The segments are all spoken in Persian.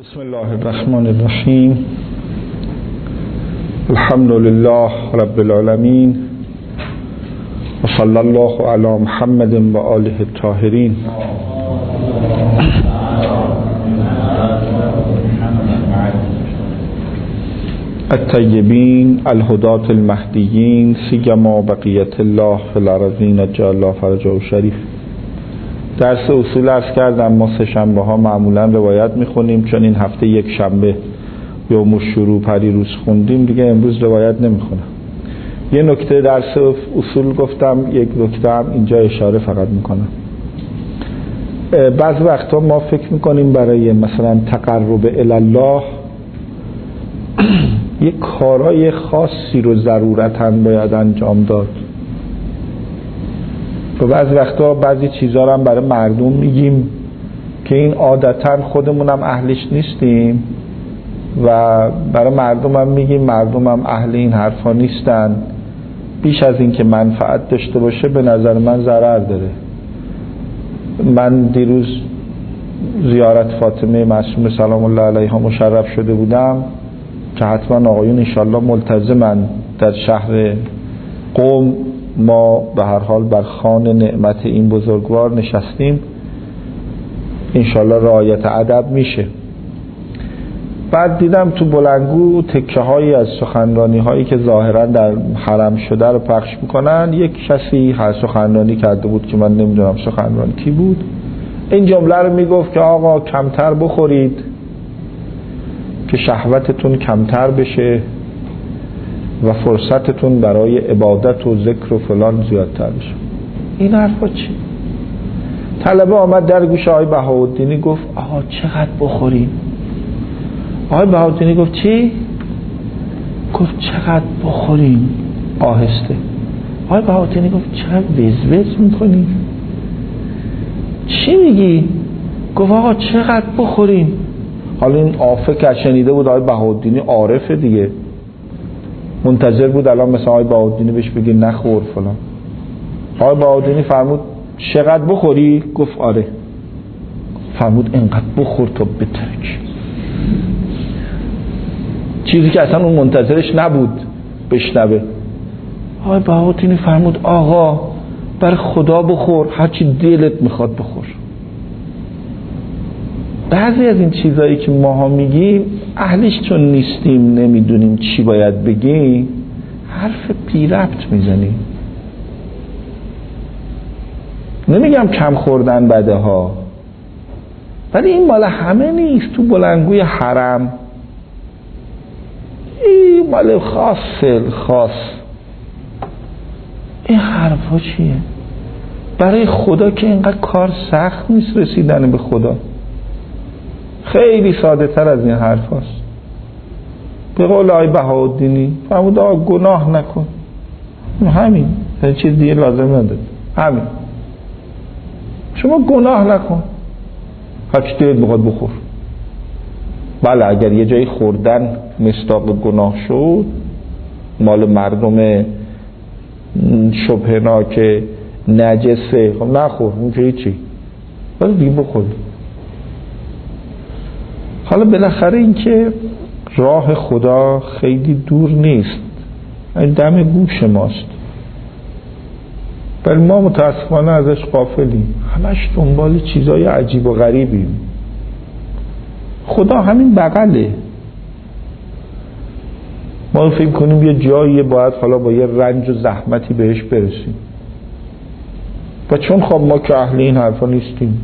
بسم الله الرحمن الرحیم. الحمد لله رب العالمین و صلی الله علی محمد و آله الطاهرین. الطیبین الهداة المهدیین سیما بقیت الله فی الارضین جعل الله فرجه شریف. درس اصول عرض کردم ما سه شنبه ها معمولا روایت میخونیم، چون این هفته یک شنبه یوم الشروع پریروز خوندیم دیگه امروز روایت نمیخونم. یه نکته درس اصول گفتم، یک نکته هم اینجا اشاره فقط میکنم. بعض وقتا ما فکر میکنیم برای مثلا تقرب الله یک کارهای خاصی رو ضرورتاً باید انجام داد و بعض وقتا بعضی چیزها رو هم برای مردم میگیم که این عادتاً خودمون هم اهلش نیستیم و برای مردم هم میگیم، مردم هم اهل این حرفا نیستن. بیش از این که منفعت داشته باشه به نظر من ضرر داره. من دیروز زیارت فاطمه معصومه سلام الله علیها مشرف شده بودم که حتما آقایون انشالله ملتزمن. در شهر قم ما به هر حال بر خوان نعمت این بزرگوار نشستیم، انشالله رعایت ادب میشه. بعد دیدم تو بلندگو تکه هایی از سخنرانی هایی که ظاهرا در حرم شده رو پخش میکنن. یک کسی هر سخنرانی کرده بود که من نمیدونم سخنران کی بود، این جمله رو میگفت که آقا کمتر بخورید که شهوتتون کمتر بشه و فرصتتون برای عبادت و ذکر و فلان زیادتر بشه. این حرفا چی؟ طلبه آمد در گوش آقای بهاءالدینی گفت آقا چقدر بخوریم؟ آقای بهاءالدینی گفت چی؟ گفت چقدر بخوریم؟ آهسته. آقای بهاءالدینی گفت چقدر وزوز میکنی؟ چی میگی؟ گفت آقا چقدر بخوریم؟ حالا این آفه که شنیده بود آقای بهاءالدینی عارفه دیگه، منتظر بود الان مثلا آقای بهاءالدینی بهش بگه نخور فلان. آقای بهاءالدینی فرمود چقدر بخوری؟ گفت آره. فرمود اینقدر بخور تا بترک. چیزی که اصلا اون منتظرش نبود بشنوه. آقای بهاءالدینی فرمود آقا بر خدا بخور، هرچی دلت میخواد بخور. بعضی از این چیزایی که ماها میگیم اهلش چون نیستیم نمیدونیم چی باید بگیم، حرف بی ربط میزنیم. نمیگم کم خوردن بده ها، ولی این مال همه نیست. تو بلندگوی حرم این مال خاص. این حرفا چیه؟ برای خدا که اینقدر کار سخت نیست رسیدن به خدا، خیلی ساده تر از این حرف هست. به قول آقای بهاءالدینی فرمود آقا گناه نکن، همین، یعنی چیز دیگه لازم نداره، همین، شما گناه نکن، هرچی دلت بخواد بخور. بله اگر یه جایی خوردن مصداق گناه شد، مال مردم شبهناک نجسه، خب نخور، اون که هیچی، ولی دیگه بخور. حالا بالاخره این که راه خدا خیلی دور نیست، این دم گوش ماست، ولی ما متاسفانه ازش غافلیم، همش دنبال چیزای عجیب و غریبیم. خدا همین بغله. ما فکر کنیم یه جایی باید حالا با یه رنج و زحمتی بهش برسیم و چون خب ما که اهل این حرفا نیستیم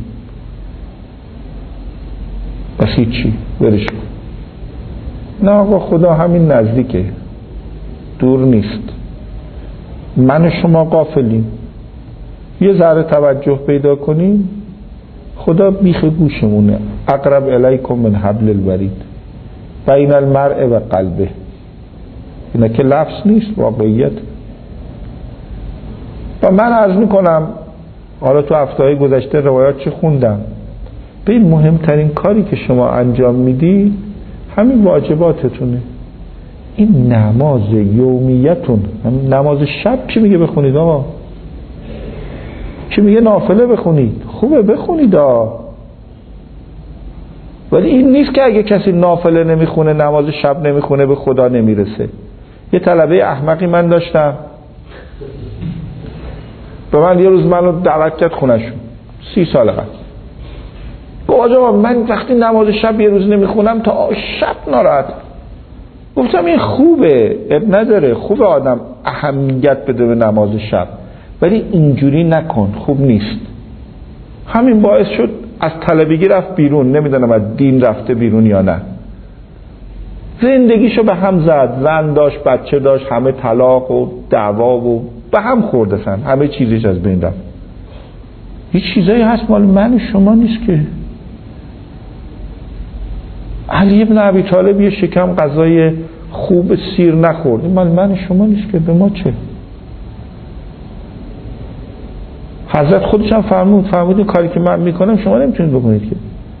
بس هیچی برش کن. نه آقا خدا همین نزدیکه، دور نیست. من و شما غافلیم، یه ذره توجه پیدا کنیم خدا بیخ گوشمونه. اقرب الیکم من حبل الورید بین المرء و قلبه. اینا که لفظ نیست، واقعیت. و من عرض میکنم حالا تو هفته‌های گذشته روایات چه خوندم، به این مهمترین کاری که شما انجام میدی همین واجباتتونه. این نماز یومیتون، نماز شب کی میگه بخونید آقا؟ کی میگه نافله بخونید؟ خوبه بخونید ولی این نیست که اگه کسی نافله نمیخونه، نماز شب نمیخونه، به خدا نمیرسه. یه طلبه احمقی من داشتم، به من یه روز منو دعوت کرد خونه‌شون 30 سال قبل. گفت آقا من وقتی نماز شب یه روز نمیخونم تا شب ناراحت. گفتم این خوبه، اب نداره، خوبه آدم اهمیت بده به نماز شب، ولی اینجوری نکن، خوب نیست. همین باعث شد از طلبگی رفت بیرون، نمیدونم از دین رفته بیرون یا نه. زندگیشو به هم زد، زن داشت، بچه داشت، همه طلاق و دعوا و به هم خوردن، همه چیزش از بین رفت. یه چیزایی هست مال من و شما نیست که. علی ابن ابی طالب یه شکم غذای خوب سیر نخورد، مال من و شما نیست که، به ما چه؟ حضرت خودش هم فرمود این کاری که من میکنم شما نمیتونید بکنید که.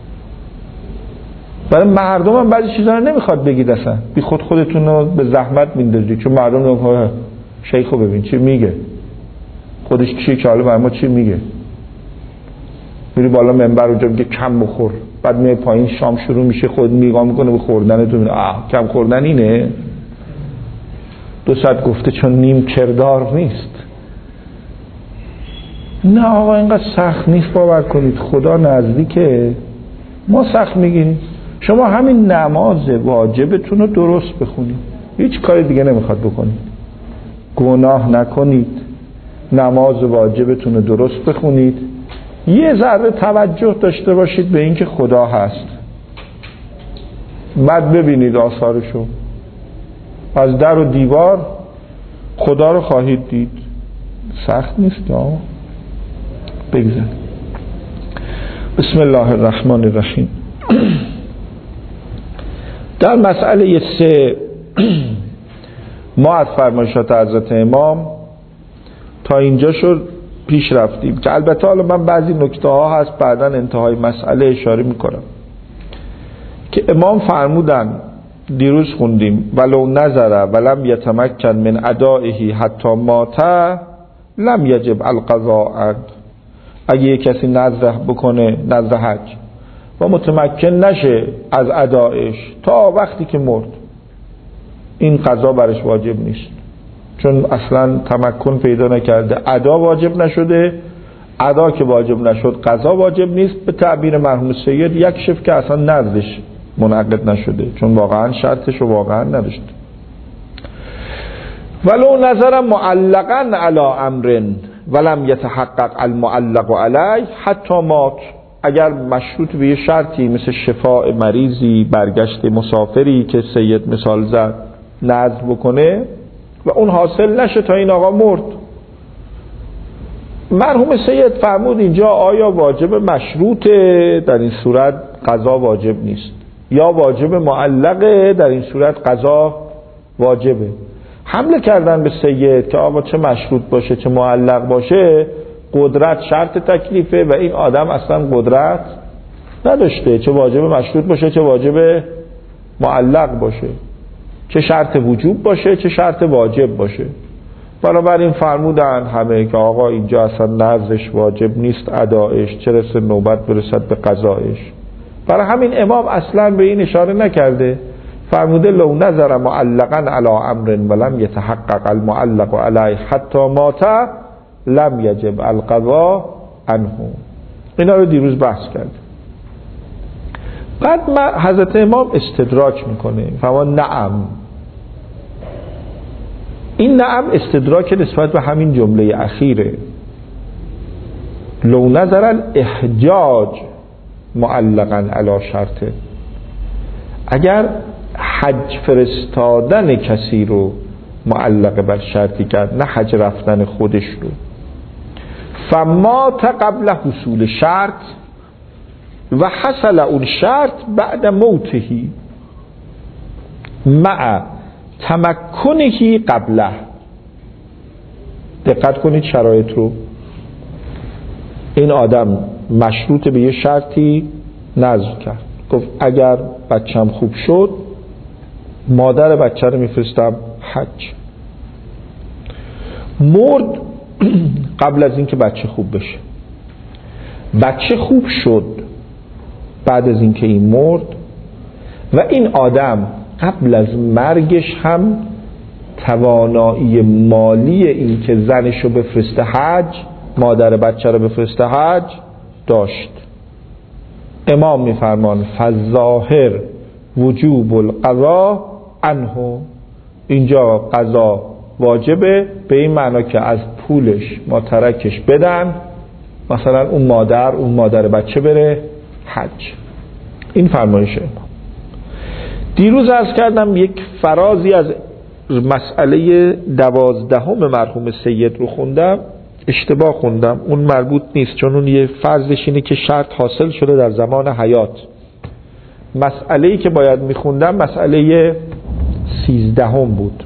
برای مردم هم بعضی چیزا رو نمیخواد بگید، اصلا بی خودتون رو به زحمت میندازید، چون مردم رو شیخو ببین چی میگه، خودش چیه که حالا برای ما چی میگه. میری بالا منبر اونجا میگه کم بخور، بعد میای پایین شام شروع میشه، خود نگاه میکنه به خوردنتون، کم خوردن اینه. 2 ساعت گفته چون نیم کردار نیست. نه آقا اینقدر سخت نیست، باور کنید خدا نزدیکه. ما سخت میگیریم. شما همین نماز واجبتون رو درست بخونید، هیچ کاری دیگه نمیخواد بکنید، گناه نکنید، نماز واجبتون رو درست بخونید، یه ذره توجه داشته باشید به اینکه خدا هست، بعد ببینید آثارشو. از در و دیوار خدا رو خواهید دید. سخت نیست آقا. بگذار. بسم الله الرحمن الرحیم. در مسئله 3 ما از فرمایشات حضرت امام تا اینجا شد پیش رفتیم، که البته حالا من بعضی نکته ها هست بعداً انتهای مسئله اشاره میکنم، که امام فرمودن دیروز خوندیم ولو نظر ولم یتمکن من ادائه حتی مات لم یجب القضاء. اگه یک کسی نظر بکنه، نظر حج، و متمکن نشه از ادائش تا وقتی که مرد، این قضا برش واجب نیست، چون اصلا تمکن پیدا نکرده، ادا واجب نشده. ادا که واجب نشد قضا واجب نیست. به تعبیر مرحوم سید یک شف که اصلا نظرش منعقد نشده، چون واقعا شرطش رو واقعا نداشته. ولو نظر معلقا علی امر ولم یتحقق المعلق علیه حتی مات. اگر مشروط به یه شرطی مثل شفاء مریضی، برگشت مسافری که سید مثال زد، نظر بکنه و اون حاصل نشه تا این آقا مرد، مرحوم سید فرمود اینجا آیا واجب مشروطه؟ در این صورت قضا واجب نیست. یا واجب معلقه؟ در این صورت قضا واجبه. حمله کردن به سید که آقا چه مشروط باشه چه معلق باشه، قدرت شرط تکلیفه و این آدم اصلا قدرت نداشته، چه واجب مشروط باشه چه واجب معلق باشه، چه شرط وجوب باشه چه شرط واجب باشه. بنابراین فرمودن همه که آقا اینجا اصلا نظرش واجب نیست، ادائش، چه رسه نوبت برسد به قضایش. برای همین امام اصلا به این اشاره نکرده، فرموده لو نظر معلقا علی امر ولم یتحقق المعلق علیه حتی مات لم یجب القضاء عنه. اینا رو دیروز بحث کرد. بعد حضرت امام استدراک میکنه، فرمان نعم. این نعم استدراک نسبت به همین جمله اخیره. لو نظر الاحجاج معلقا علی شرطه، اگر حج فرستادن کسی رو معلق بر شرطی کرد، نه حج رفتن خودش رو، فمات قبل حصول شرط و حصل اون شرط بعد موتهی مع تمکنهی قبله. دقت کنید شرایط رو. این آدم مشروط به یه شرطی نظر کرد، گفت اگر بچم خوب شد مادر بچه رو میفرستم حج. مرد قبل از اینکه بچه خوب بشه. بچه خوب شد بعد از اینکه این مرد و این آدم قبل از مرگش هم توانایی مالی این که زنشو بفرسته حج، مادر بچه رو بفرسته حج داشت. امام میفرمان فالظاهر وجوب القضاء عنه، اینجا قضا واجبه به این معنا که از پولش ما ترکش بدن، مثلا اون مادر بچه بره حج. این فرمایش امام. دیروز عرض کردم یک فرازی از مسئله 12 مرحوم سید رو خوندم، اشتباه خوندم، اون مربوط نیست، چون اون یه فرضش اینه که شرط حاصل شده در زمان حیات. مسئله‌ای که باید میخوندم مسئله 13 بود.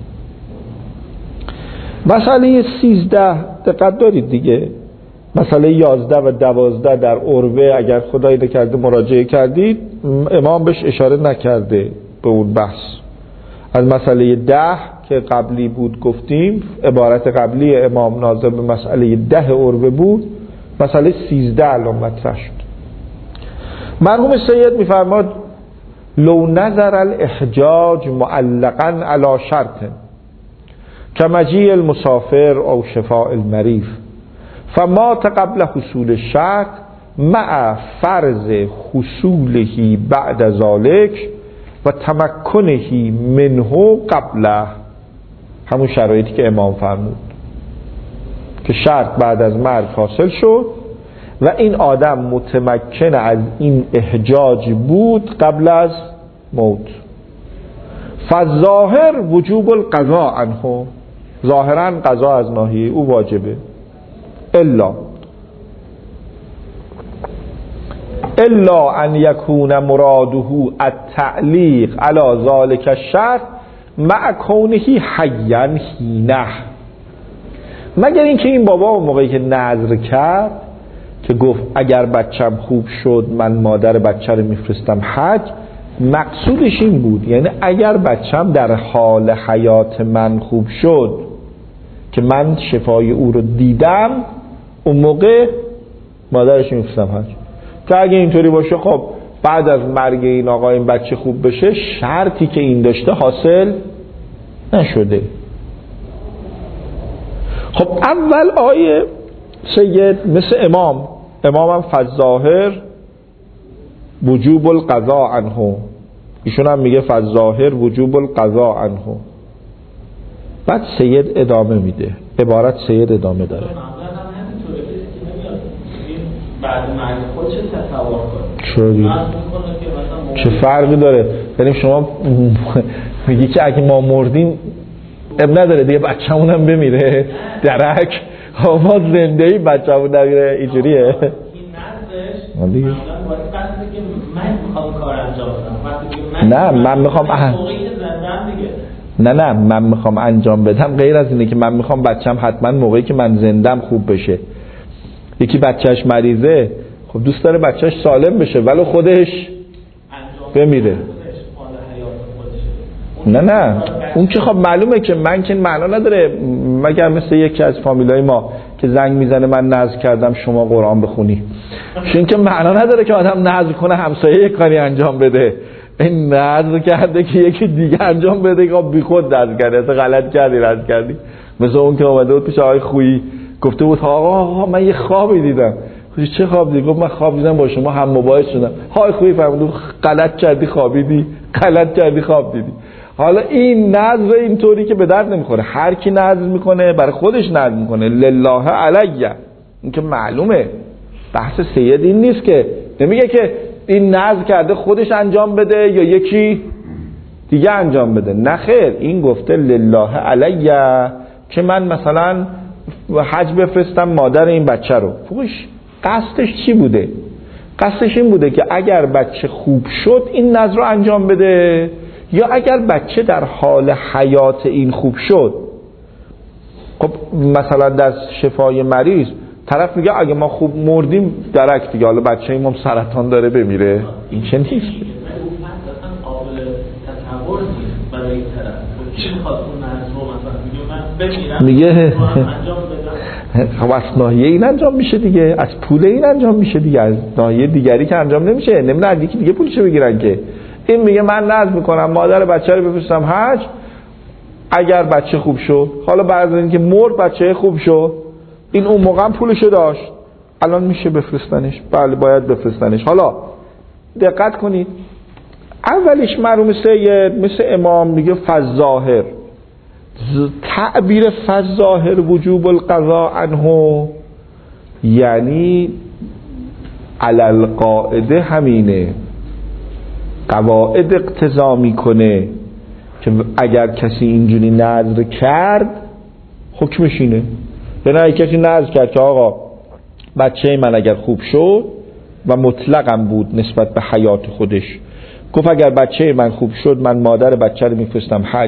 مسئله 13 دقت دارید دیگه، مسئله 11 و 12 در عروه اگر خدایی نکرده مراجعه کردید امام بهش اشاره نکرده به اون بحث. از مسئله 10 که قبلی بود گفتیم، عبارت قبلی امام ناظر به مسئله 10 عروه بود، مسئله 13 الان مطرح شد. مرحوم سید میفرماد لو نظر الاحجاج معلقا علی شرط کمجیع المسافر او شفاء المریض فمات قبل حصول الشرط مع فرض حصوله بعد ذلك و تمکنه منه قبله، همون شرایطی که امام فرمود که شرط بعد از مرگ حاصل شد و این آدم متمکن از این احجاج بود قبل از موت. فالظاهر وجوب القضاء عنه، ظاهرا قضا از ناحیه او واجبه، الا ان یکون مراده التعلیق علی ذلک الشرط مع کونه حیا حینه، مگر اینکه این بابا اون موقعی که نذر کرد که گفت اگر بچم خوب شد من مادر بچه رو میفرستم حج، مقصودش این بود یعنی اگر بچم در حال حیات من خوب شد که من شفای او رو دیدم اون موقع مادرش میفرستم حج. که اگه اینطوری باشه خب بعد از مرگ این آقا این بچه خوب بشه، شرطی که این داشته حاصل نشده. خب اول آیه سید مثل امام هم فالظاهر وجوب القضاء عنه، ایشون هم میگه فالظاهر وجوب القضاء عنه. بعد سید ادامه میده، عبارت سید ادامه داره بعد مرگ خود چه تصور کنه؟ چه فرقی داره؟ یعنی شما میگی که اگه ما مردیم اب نداره دیگه بچه‌مون هم بمیره درک، ما زنده‌ای بچه‌مون نمیره، اینجوریه؟ این نظرش معمولا باید قصدی که من میخوام کار انجام بدم، نه من میخوام نه من میخوام انجام بدم غیر از اینه که من میخوام بچه‌م حتما موقعی که من زندم خوب بشه. یکی بچهش مریضه خب دوست داره بچهش سالم بشه ولی خودش بمیره. نه اون که خب معلومه که من که معنا نداره، مگر مثل یکی از فامیلای ما که زنگ میزنه من نذر کردم شما قرآن بخونی، چون که معنا نداره که آدم نذر کنه همسایه یک کاری انجام بده، این نذر کرده که یکی دیگه انجام بده که بی خود نذر کرده، اصلا غلط کردی نذر کردی. مثل اون که اومده بود پیش آقای خویی گفته بود آقا من یه خوابی دیدم. چه خواب دیدی؟ گفت من خواب دیدم با شما هم موبایل شدم. های خویی فرمود غلط کردی خوابیدی، غلط کردی خواب دیدی. حالا این نظر اینطوری که به درد نمیخوره، هر کی نظر میکنه برای خودش نظر میکنه لله علیه، این که معلومه. بحث سید این نیست که نمیگه که این نظر کرده خودش انجام بده یا یکی دیگه انجام بده، نه خیر، این گفته لله علیه که من مثلا حج بفرستم مادر این بچه رو. فوقش قصدش چی بوده؟ قصدش این بوده که اگر بچه خوب شد این نظر رو انجام بده، یا اگر بچه در حال حیات این خوب شد. خب مثلا در شفای مریض طرف میگه اگه ما خوب مردیم درک دیگه، حالا بچه ایمون سرطان داره بمیره، این چه نیست. قابل تصور نیست برای این طرف. چی میخواد اون نظر رو مثلا میگه من بمیرم میگه خب از ناحیه این انجام میشه دیگه، از پول این انجام میشه دیگه، از ناحیه دیگری که انجام نمیشه. نمیدونن یکی دیگه پولشو بگیرن که. این میگه من نذر میکنم مادر بچه رو بفرستم حج اگر بچه خوب شد. حالا بعد از اینکه مرد بچه خوب شد، این اون موقع پولشو داشت، الان میشه بفرستنش. بله باید بفرستنش. حالا دقت کنید، اولیش مرحوم سید مثل امام میگه فظاهر، تعبیر فظاهر وجوب القضاء عنه یعنی علل قاعده همینه، قواعد اقتضا میکنه که اگر کسی اینجوری نذر کرد حکمش اینه. یعنی اگر کسی نذر کرد که آقا بچه من اگر خوب شد و مطلقم بود نسبت به حیات خودش، گفت اگر بچه من خوب شد من مادر بچه رو میفرستم حج،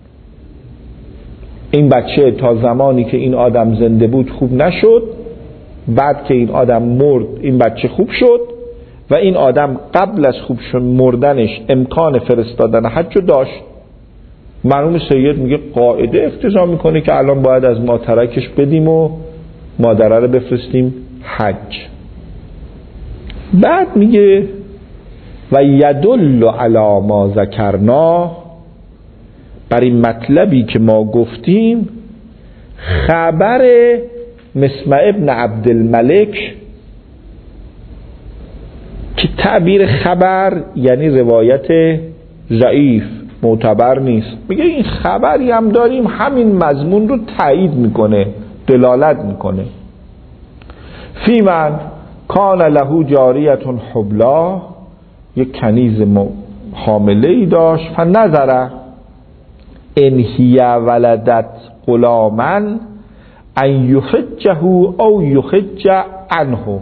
این بچه تا زمانی که این آدم زنده بود خوب نشد، بعد که این آدم مرد این بچه خوب شد و این آدم قبل از خوب شد مردنش امکان فرستادن حج رو داشت. مرحوم سید میگه قاعده اقتضا میکنه که الان باید از ماترکش بدیم و مادره رو بفرستیم حج. بعد میگه و یدل علی ما ذکرنا، بر این مطلبی که ما گفتیم خبر مسمع ابن عبدالملک، که تعبیر خبر یعنی روایت ضعیف معتبر نیست، میگه این خبری هم داریم همین مضمون رو تایید میکنه، دلالت میکنه. فی من کان له جاریت حبلا، یک کنیز حامله ای داشت، فنظر ان هی ولدت غلاما ان یحجه او یحج عنه.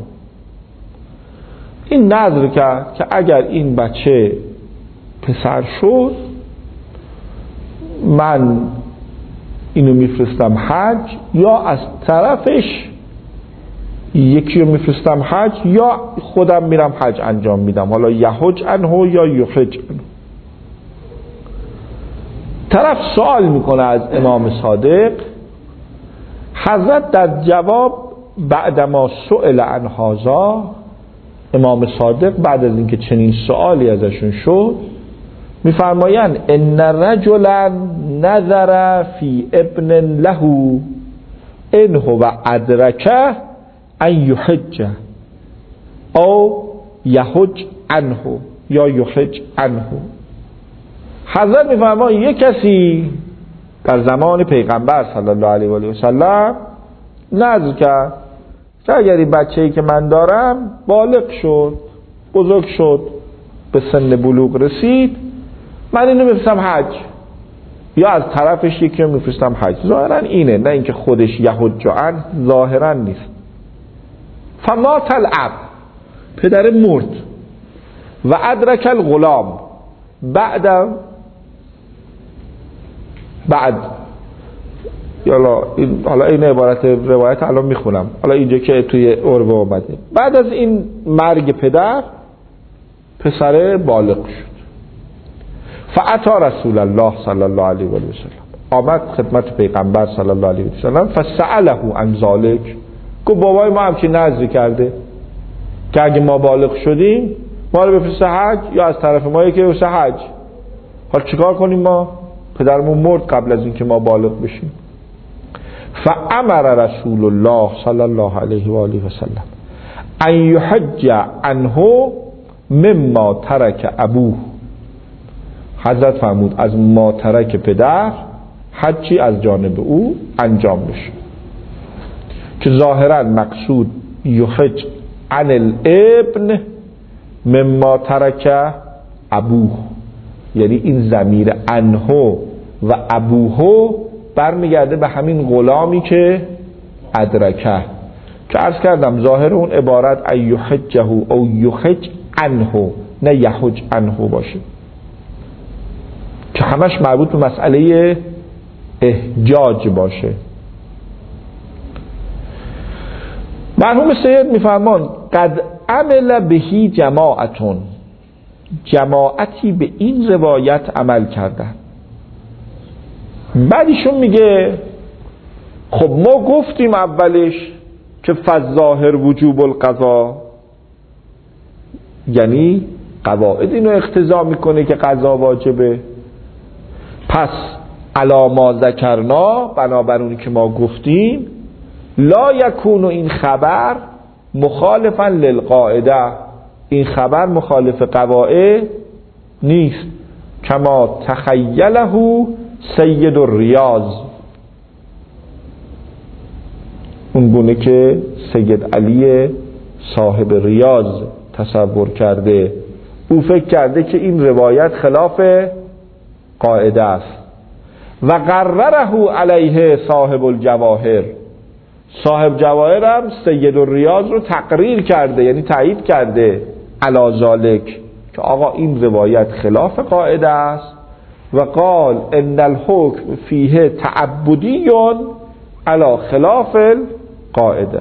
این نظر کرد که اگر این بچه پسر شد من اینو میفرستم حج، یا از طرفش یکی رو میفرستم حج یا خودم میرم حج انجام میدم، حالا یحج عنه یا یحج عنه. طرف سوال میکنه از امام صادق، حضرت در جواب بعدما سئل عن هذا، امام صادق بعد از اینکه چنین سوالی ازشون شد میفرمایند ان رجلا نظر فی ابن له ان هو ادرکه ان یحج او یحج عنه یا یحج عنه. حضرت میفرمایند یک کسی در زمان پیغمبر صلی الله علیه و آله و سلم نظر کرد که اگر این بچه‌ای که من دارم بالغ شد، بزرگ شد، به سن بلوغ رسید، من اینو میفرستم حج یا از طرفش یکی رو میفرستم حج. ظاهرا اینه، نه اینکه خودش یحج عنه، ظاهرا نیست. فمات الاب، پدر مرد، و ادرک الغلام، بعد حالا این عبارت روایت الان میخونم، حالا اینجا که توی عربه اومده، بعد از این مرگ پدر پسر بالغ شد. فاتی رسول الله صلی الله علیه و سلم، آمد خدمت پیغمبر صلی الله علیه و سلم، فسأله عن ذلک، گفت بابای ما هم که نذر کرده که اگه ما بالغ شدیم ما رو بفرسته حج یا از طرف ما یکی بفرسته حج. حالا چیکار کنیم؟ ما پدرمون مرد قبل از اینکه ما بالغ بشیم. فامر رسول الله صلی الله علیه و آله و سلم ان یحج عنه مما ترک ابوه، حضرت فرمود از ما ترک پدر حجی از جانب او انجام بشه، که ظاهرا مقصود یحج عن الابن مما ترک ابوه، یعنی این ضمیر عنه و ابوه برمیگرده به همین غلامی که ادرکه، که عرض کردم ظاهر اون عبارت ایحجه او یحج عنه، نه یحج عنه باشه، که همش مربوط به مسئله احجاج باشه. مرحوم سید میفرمان قد عمل بهی جماعتون، جماعتی به این روایت عمل کردن. بعدیشون میگه خب ما گفتیم اولش که فالظاهر وجوب القضا، یعنی قواعد اینو اقتضا میکنه که قضا واجبه. پس علی ما ذکرنا، بنابر اونی که ما گفتیم، لا یکون این خبر مخالفا للقاعده، این خبر مخالف قواعد نیست. کما تخیله سید الریاض، اون گونه که سید علی صاحب ریاض تصور کرده. او فکر کرده که این روایت خلاف قاعده است. و قرره علیه صاحب الجواهر، صاحب جواهر هم سید الریاض رو تقریر کرده، یعنی تایید کرده علی ذالک، که آقا این روایت خلاف قاعده است. و قال ان الحکم فیه تعبدی علی خلاف القاعده.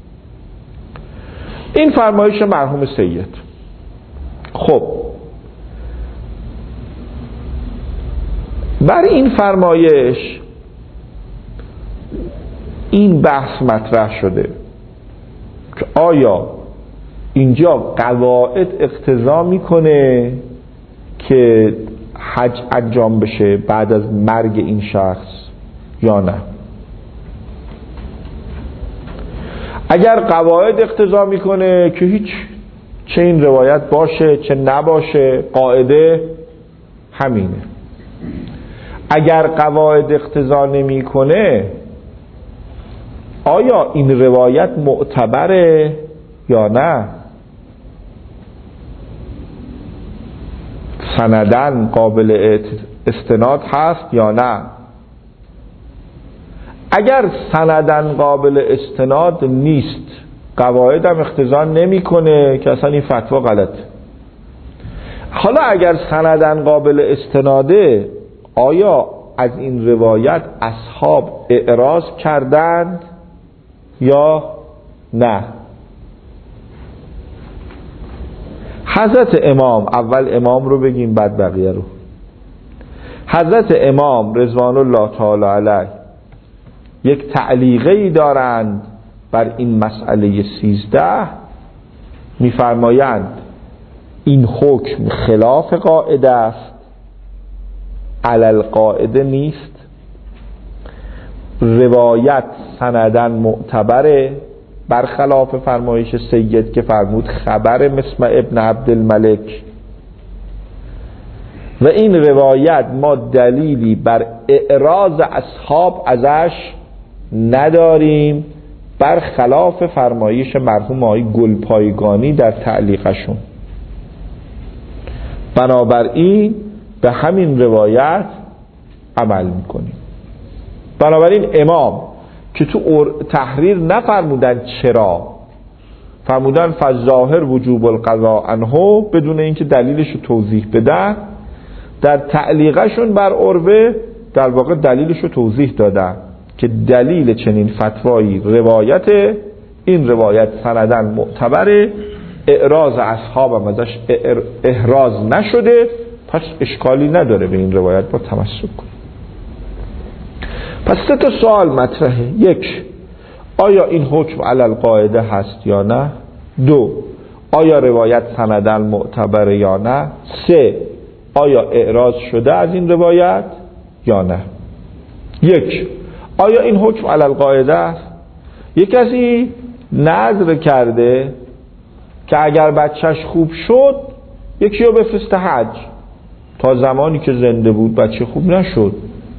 این فرمایش مرحوم سید. خب بر این فرمایش این بحث مطرح شده که آیا اینجا قواعد اقتضا میکنه که حج انجام بشه بعد از مرگ این شخص یا نه؟ اگر قواعد اقتضا میکنه که هیچ، چه این روایت باشه چه نباشه، قاعده همینه. اگر قواعد اقتضا نمیکنه، آیا این روایت معتبره یا نه؟ سندن قابل استناد هست یا نه؟ اگر سندن قابل استناد نیست، قواعد هم اقتضا نمیکنه، که اصلا این فتوا غلطه. حالا اگر سندن قابل استناده، آیا از این روایت اصحاب اعراض کردند یا نه؟ حضرت امام، اول امام رو بگیم بعد بقیه رو. حضرت امام رضوان الله تعالی علیه یک تعلیقی دارند بر این مسئله 13. میفرمایند این حکم خلاف قاعده است، علل قاعده نیست، روایت سندن معتبره، برخلاف فرمایش سید که فرمود خبر مسمع ابن عبدالملک، و این روایت ما دلیلی بر اعراض اصحاب ازش نداریم، برخلاف فرمایش مرحوم آقای گلپایگانی در تعلیقشون. بنابراین به همین روایت عمل میکنیم. بنابراین امام که تو تحریر نفرمودن چرا، فرمودن فالظاهر وجوب القضاء عنه بدون اینکه دلیلش رو توضیح بدن. در تعلیقشون بر عروه در واقع دلیلش رو توضیح دادن که دلیل چنین فتوایی روایت، این روایت سندن معتبره، اعراض اصحاب هم ازش احراز نشده، پس اشکالی نداره به این روایت با تمسک کنیم. پس 3 تا سوال مطرحه. 1. آیا این حکم علی القاعده هست یا نه؟ 2. آیا روایت سندن معتبره یا نه؟ 3. آیا اعراض شده از این روایت یا نه؟ 1. آیا این حکم علی القاعده است؟ یک کسی نذر کرده که اگر بچهش خوب شد یکی رو بفرسته حج. تا زمانی که زنده بود بچه خوب نشد.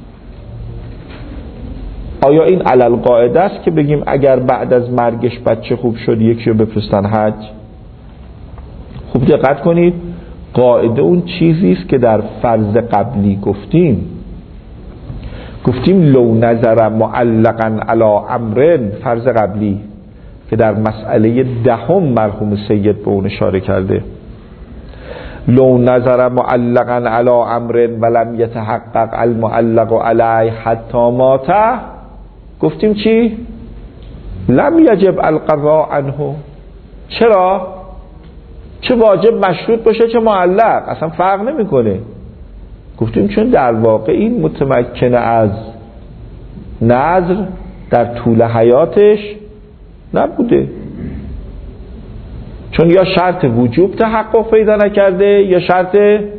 آیا این علی القاعده است که بگیم اگر بعد از مرگش بچه خوب شد یکی رو بفرستن حج؟ خوب دقت کنید، قاعده اون چیزی است که در فرض قبلی گفتیم لو نظر معلقا علی امر، فرض قبلی که در مسئله 10 مرحوم سید به اون اشاره کرده. لو نظر معلقا علی امر ولم یتحقق المعلق علیه حتی مات، گفتیم چی؟ لم یجب القضاء عنه. چرا؟ چه واجب مشروط باشه چه معلق، اصلا فرق نمیکنه. گفتیم چون در واقع این متمکن از نظر در طول حیاتش نبوده، چون یا شرط وجوب تحقق پیدا نکرده یا شرط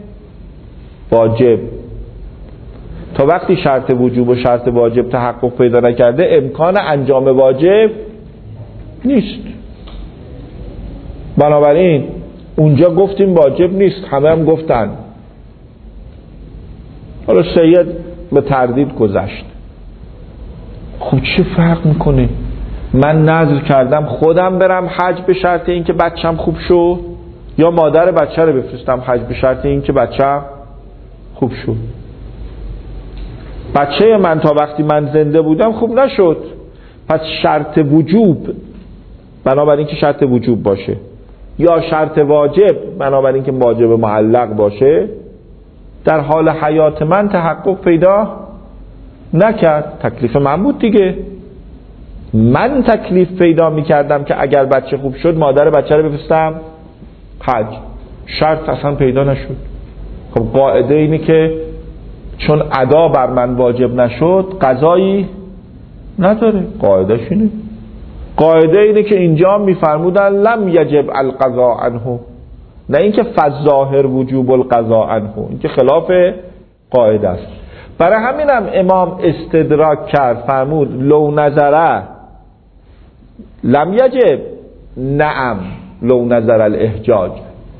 واجب. تا وقتی شرط وجوب و شرط واجب تحقق پیدا نکرده امکان انجام واجب نیست. بنابراین اونجا گفتیم واجب نیست، همه هم گفتن. حالا سید به تردید گذشت. خب چه فرق میکنه؟ من نذر کردم خودم برم حج به شرط این که بچم خوب شد، یا مادر بچه رو بفرستم حج به شرط این که بچم خوب شد. بچه من تا وقتی من زنده بودم خوب نشد، پس شرط وجوب بنابراین که شرط وجوب باشه، یا شرط واجب بنابراین که واجب معلق باشه، در حال حیات من تحقق پیدا نکرد. تکلیف من بود دیگه. من تکلیف پیدا میکردم که اگر بچه خوب شد مادر بچه رو بفرستم حج. شرط اصلا پیدا نشد. خب قاعده اینه که چون ادا بر من واجب نشد قضایی نداره. قاعدهش اینه. قاعده اینه که اینجا میفرمودن لم یجب القضاء عنه، نه اینکه فالظاهر وجوب القضاء عنه، این که خلاف قاعده است. برای همینم امام استدراک کرد، فرمود لو نظره لم یجب، نعم لو نظر الاحجاج.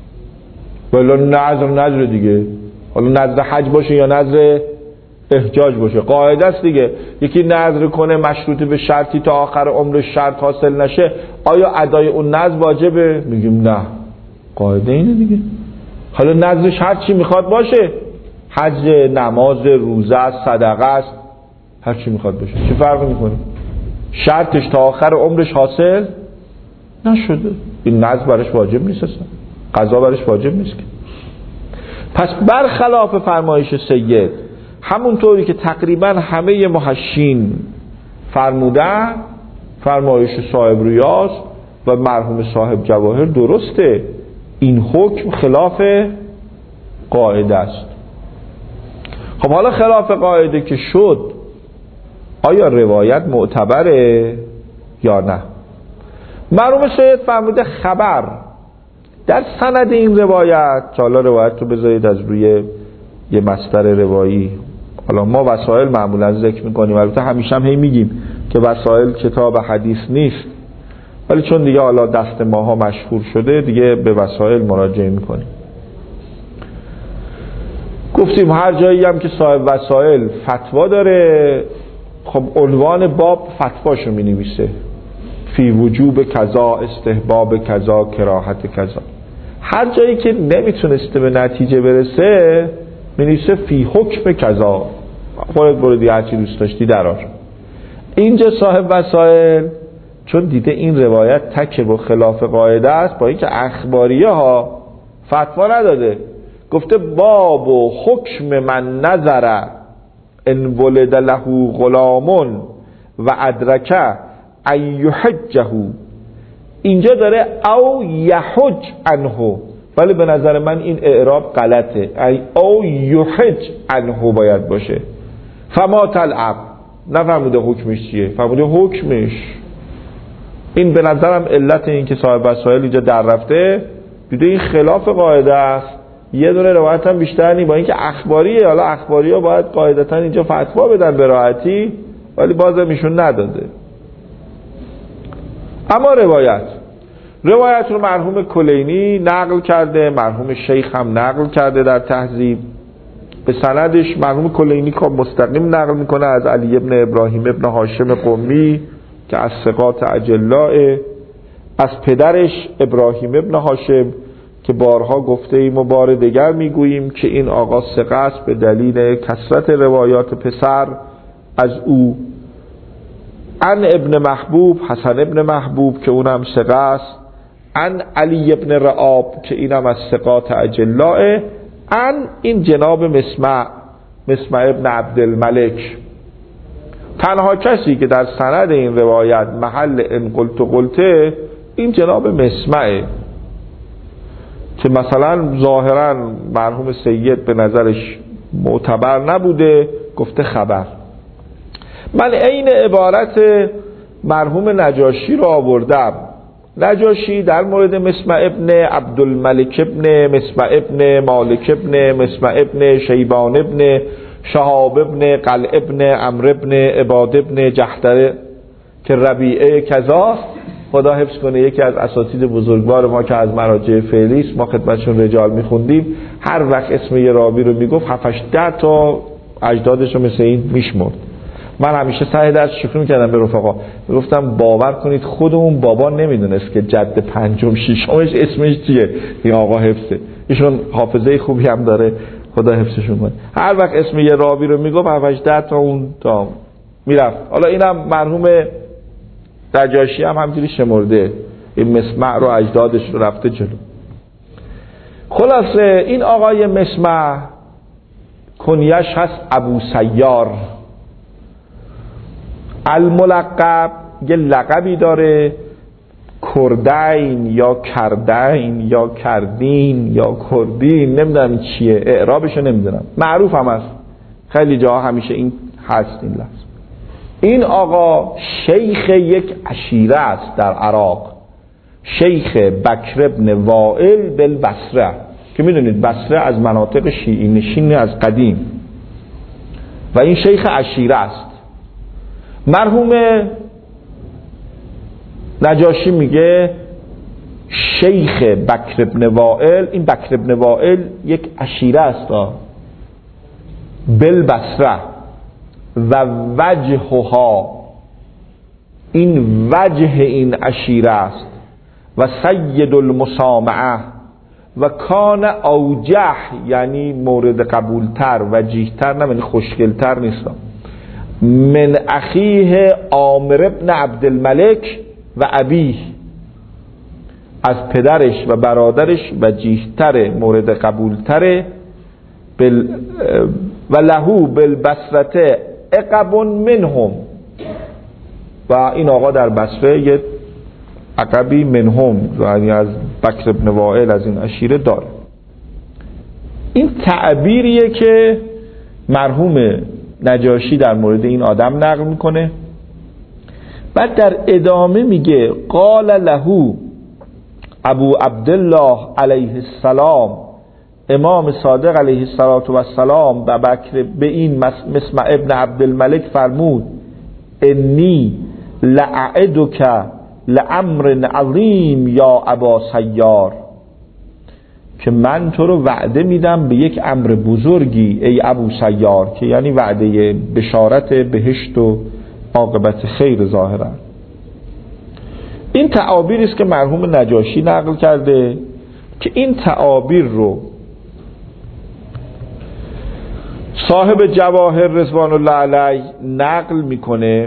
ولی نظر دیگه، حالا نظر حج باشه یا نظر احجاج باشه قاعده است دیگه. یکی نظر کنه مشروط به شرطی تا آخر عمر شرط حاصل نشه، آیا ادای اون نظر واجبه؟ میگیم نه، قاعده اینه دیگه. حالا نظرش هر چی میخواد باشه، حج، نماز، روزه، صدقه است، هر چی میخواد باشه، چه فرقی میکنه؟ شرطش تا آخر عمرش حاصل نشده، این نظر برش واجب نیست اصلا، قضا برش واجب نیست که. پس برخلاف فرمایش سید، همونطوری که تقریبا همه محشین فرمودن، فرمایش صاحب ریاض و مرحوم صاحب جواهر درسته، این حکم خلاف قاعده است. خب حالا خلاف قاعده که شد، آیا روایت معتبره یا نه؟ مرحوم سید فرموده خبر در سند این روایت، که حالا روایت رو بذارید از روی یه مصدر روایی. حالا ما وسائل معمولا ذکر میکنیم، البته همیشه هم میگیم که وسائل کتاب حدیث نیست، ولی چون دیگه حالا دست ماها مشهور شده دیگه به وسائل مراجعه میکنیم. گفتیم هر جایی هم که صاحب وسائل فتوا داره، خب عنوان باب فتواشو می نویسه، فی وجوب کذا، استحباب کذا، کراهت کذا. هر جایی که نمیتونسته به نتیجه برسه می نویسه فی حکم کذا، خودت برو دیگه هرچی دوست داشتی درار. اینجا صاحب وسائل چون دیده این روایت تک و خلاف قاعده است، با اینکه اخباریه ها فتوا نداده، گفته باب و حکم من نظر ان ولد له غلامون و ادرکه ایحجه، اینجا داره او یحج عنه، ولی به نظر من این اعراب غلطه، او یحج عنه باید باشه. فما تلعب، نفهمیده حکمش چیه، فهمیده حکمش. این به نظرم علت این که صاحب وسائل اینجا در رفته، دیده این خلاف قاعده است، یه دونه روایت هم بیشتر نی، با اینکه اخباریه، حالا اخباری ها باید قاعدتا اینجا فتوا بدن به راحتی، ولی بازم ایشون نداده. اما روایت رو مرحوم کلینی نقل کرده، مرحوم شیخ هم نقل کرده در تهذیب. به سندش مرحوم کلینی که مستقیم نقل میکنه از علی ابن ابراهیم ابن هاشم قمی که از ثقات اجلاء، از پدرش ابراهیم ابن هاشم که بارها گفته ایم و بار دیگر میگوییم که این آقا ثقه است به دلیل کثرت روایات پسر از او. عن ابن محبوب، حسن ابن محبوب که اونم ثقه است، عن علی ابن رعاب که اینم از ثقات اجلاء، عن این جناب مسمع ابن عبدالملک. تنها کسی که در سند این روایت محل ان قلته این جناب مسمعه که مثلا ظاهرا مرحوم سید به نظرش معتبر نبوده، گفته خبر. من عین عبارت مرحوم نجاشی رو آوردم. نجاشی در مورد مسمع ابن عبدالملک ابن مسمع ابن مالک ابن مسمع ابن شیبان ابن شهاب ابن قلع ابن عمرو ابن عباد ابن جحدر که ربیعه کذا، خدا حفظ کنه، یکی از اساتید بزرگوار ما که از مراجع فعلی است، ما خدمتشون رجال میخوندیم، هر وقت اسم یه راوی رو میگفت 7-8 تا اجدادش رو مثل این میشمرد. من همیشه سعی درس شوخی میکردم به رفقا، میگفتم باور کنید خودمون بابا نمیدونست که جد پنجم ششمش اسمش چیه. این آقا حفظه، ایشون حافظه خوبی هم داره، خدا حفظشون کنه. هر وقت اسم یه راوی رو میگفت 7-8 تا اون تا میرفت. حالا اینم مرحوم نجاشی هم همجوری شمرده، این مسمع رو اجدادش رو رفته جلو. خلاصه این آقای مسمع کنیش هست ابو سیار الملقب، یه لقبی داره کردین یا کردین یا کردین یا کردین، نمیدونم چیه، اعرابشو نمیدونم، معروف هم است، خیلی جاها همیشه این هست این لفظ. این آقا شیخ یک عشیره است در عراق، شیخ بکر ابن وائل بالبصره، که میدونید بصره از مناطق شیعی نشین از قدیم، و این شیخ عشیره است. مرحوم نجاشی میگه شیخ بکر ابن وائل، این بکر ابن وائل یک عشیره است بالبصره و وجهها، این وجه این عشیره است، و سید المسامعه و کان اوجه، یعنی مورد قبولتر، وجیهتر، نه یعنی خوشگلتر نیست، من اخیه عامر ابن عبدالملک و ابیه، از پدرش و برادرش وجیهتر، مورد قبولتر، و لهو بالبصره عقب منهم، و این آقا در بصره یه عقبی منهم، یعنی از بکر ابن وائل، از این عشیره داره. این تعبیریه که مرحوم نجاشی در مورد این آدم نقل میکنه. بعد در ادامه میگه قال لهو ابو عبدالله علیه السلام، امام صادق علیه السلام و بکر به این مسمع ابن عبدالملک فرمود انی لأعدک لأمر عظیم یا ابا سیار، که من تو رو وعده میدم به یک امر بزرگی ای ابو سیار، که یعنی وعده بشارت بهشت و عاقبت خیر ظاهرا. این تعابیری است که مرحوم نجاشی نقل کرده، که این تعابیر رو صاحب جواهر رضوان الله علیه نقل میکنه.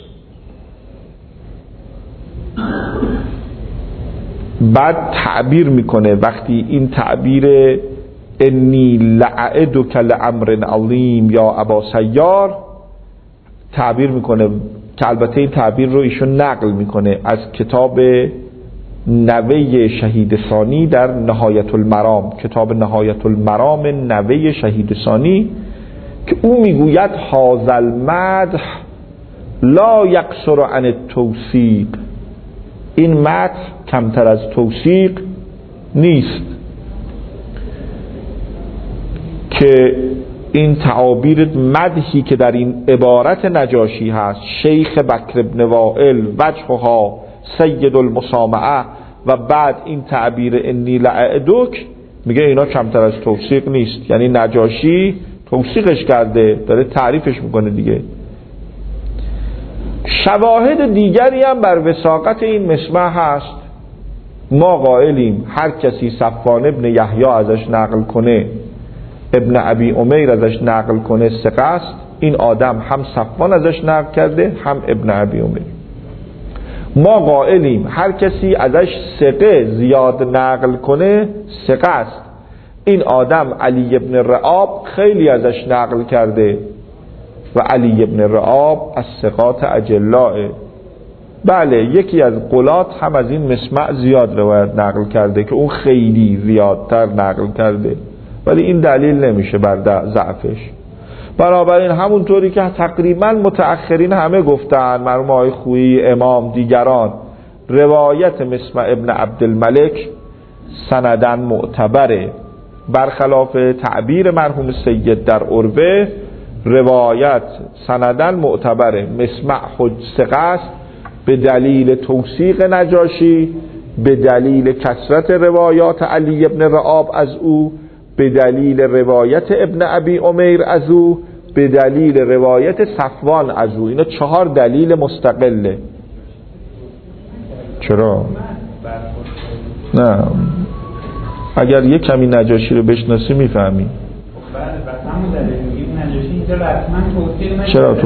بعد تعبیر میکنه، وقتی این تعبیر انی لأعدک لأمر عظیم یا ابا سیار تعبیر میکنه، که البته این تعبیر رو ایشون نقل میکنه از کتاب نوه شهید ثانی در نهایت المرام، کتاب نهایت المرام نوه شهید ثانی، که او میگوید هذا المدح لا یقصر عن التوثیق، این مدح کمتر از توثیق نیست. که این تعابیر مدحی که در این عبارت نجاشی هست، شیخ بکر ابن وائل وجهها سید المسامعه، و بعد این تعبیر انی لأعدک، میگه اینا کمتر از توثیق نیست، یعنی نجاشی توثیقش کرده، داره تعریفش میکنه دیگه. شواهد دیگری هم بر وثاقت این مسمع هست. ما قائلیم هر کسی صفوان ابن یحیی ازش نقل کنه، ابن ابی امیر ازش نقل کنه، ثقه است. این آدم هم صفوان ازش نقل کرده، هم ابن ابی امیر. ما قائلیم هر کسی ازش ثقه زیاد نقل کنه، ثقه است. این آدم علی ابن رعاب خیلی ازش نقل کرده، و علی ابن رعاب از ثقات اجلاء. بله، یکی از قلات هم از این مسمع زیاد روایت نقل کرده که اون خیلی زیادتر نقل کرده، ولی این دلیل نمیشه بر ضعفش. بنابراین همونطوری که تقریبا متأخرین همه گفتن، مرحوم آقای خویی، امام، دیگران، روایت مسمع ابن عبدالملک سندن معتبره، برخلاف تعبیر مرحوم سید در عروه روایت سندن معتبره. مسمع ثقه است به دلیل توثیق نجاشی، به دلیل کثرت روایات علی ابن رعاب از او، به دلیل روایت ابن ابی امیر از او، به دلیل روایت صفوان از او. اینا 4 دلیل مستقله. چرا؟ نه، اگر یک کمی نجاشی رو بشناسی میفهمی. چرا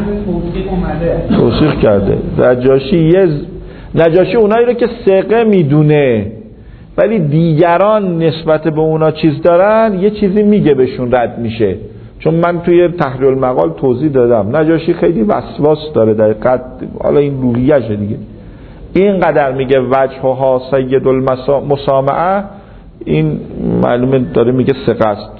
توصیق کرده؟ نجاشی اونایی رو که ثقه میدونه ولی دیگران نسبت به اونا چیز دارن، یه چیزی میگه بهشون رد میشه. چون من توی تحریر المقال توضیح دادم نجاشی خیلی وسواس داره در قد، حالا این روحیه‌شه دیگه، اینقدر میگه وجهها سید المسامعه، این معلومه داره میگه ثقه است.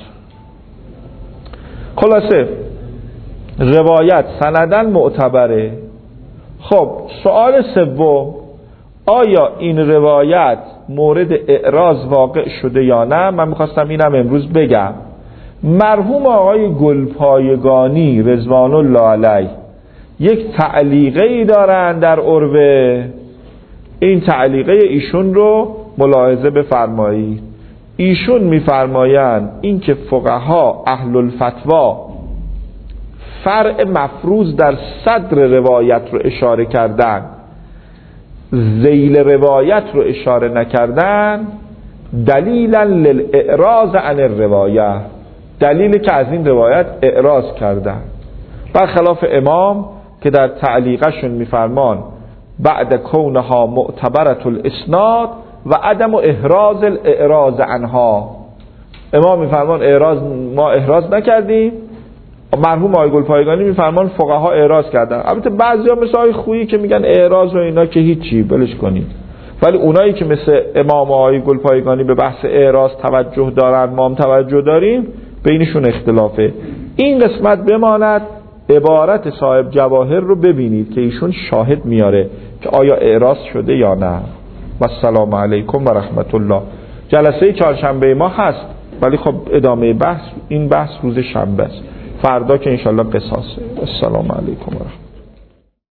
خلاصه روایت سندن معتبره. خب سوال سوم، آیا این روایت مورد اعراض واقع شده یا نه؟ من میخواستم اینم امروز بگم. مرحوم آقای گلپایگانی رضوان الله علیه یک تعلیقه ای دارن در عروه، این تعلیقه ایشون رو ملاحظه بفرمایید. ایشون میفرمایند این که فقها اهل الفتوا فرع مفروض در صدر روایت رو اشاره کردن، ذیل روایت رو اشاره نکردن، دلیلا للاعراض عن الروایه، دلیل که از این روایت اعراض کردن، برخلاف امام که در تعلیقشون میفرمان بعد کونها معتبرة الاسناد و عدم احراز الاعراض عنها. امام میفرمان ما احراز نکردیم، مرحوم آقای گلپایگانی میفرمان فقها اعراض کردن. البته بعضیا مثل آقای خویی که میگن اعراض و اینا که هیچی بلش کنید، ولی اونایی که مثل امام آقای گلپایگانی به بحث اعراض توجه دارن، ما هم توجه داریم، بینشون اختلافه. این قسمت بماند، عبارت صاحب جواهر رو ببینید که ایشون شاهد میاره که آیا اعراض شده یا نه. و السلام علیکم و رحمت الله. جلسه چهارشنبه ما هست ولی خب ادامه بحث، این بحث روز شنبه است، فردا که انشالله قصاصه. السلام علیکم و رحمت الله.